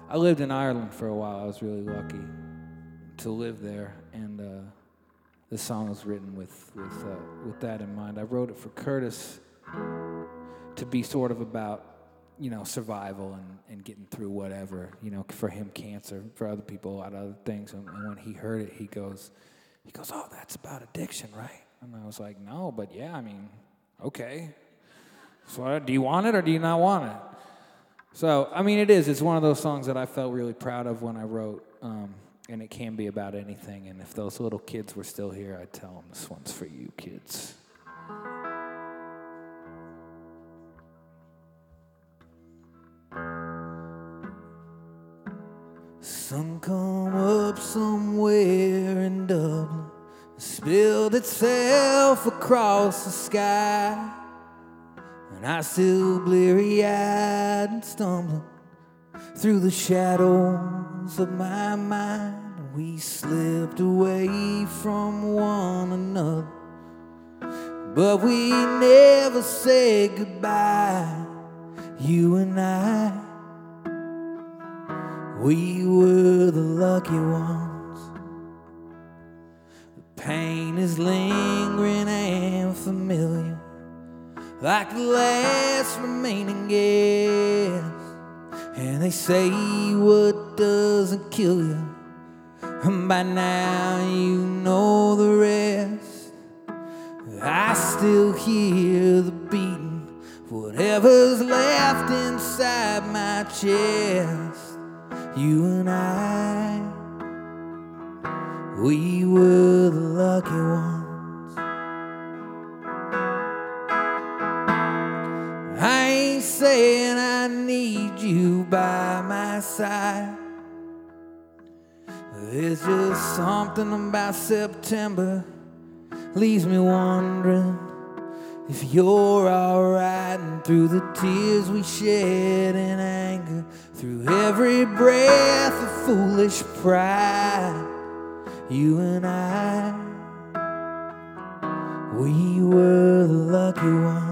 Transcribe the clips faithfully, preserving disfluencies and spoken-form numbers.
I lived in Ireland for a while. I was really lucky to live there, and uh, this song was written with with uh, with that in mind. I wrote it for Curtis to be sort of about, you know, survival and, and getting through whatever, you know, for him cancer, for other people a lot of other things. And, and when he heard it, he goes, he goes, oh, that's about addiction, right? And I was like, no, but yeah, I mean, okay. So uh, do you want it or do you not want it? So, I mean, it is. It's one of those songs that I felt really proud of when I wrote, um, and it can be about anything. And if those little kids were still here, I'd tell them, this one's for you, kids. Sun come up somewhere in Dublin, spilled itself across the sky, and I still bleary-eyed and stumbling through the shadows of my mind. We slipped away from one another, but we never said goodbye, you and I. We were the lucky ones. The pain is lingering and familiar, like the last remaining gas. And they say what doesn't kill you, and by now you know the rest. I still hear the beating, whatever's left inside my chest. You and I, we were the lucky ones. I ain't saying I need you by my side. There's just something about September leaves me wondering if you're alright. And through the tears we shed in anger, through every breath of foolish pride, you and I, we were the lucky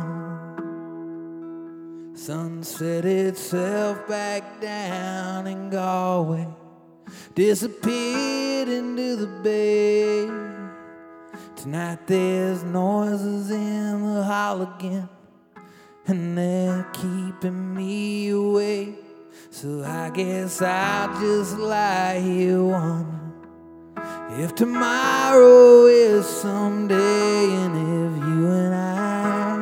ones. Sun set itself back down in Galway, disappeared into the bay. Tonight there's noises in the hall again, and they're keeping me awake. So I guess I'll just lie here wondering if tomorrow is someday, and if you and I,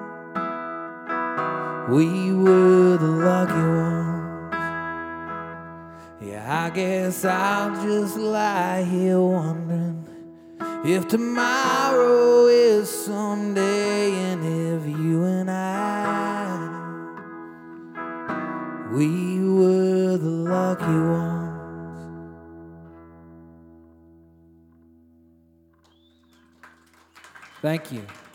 we were the lucky ones. Yeah, I guess I'll just lie here wondering if tomorrow is someday, and if you and I, we were the lucky ones. Thank you.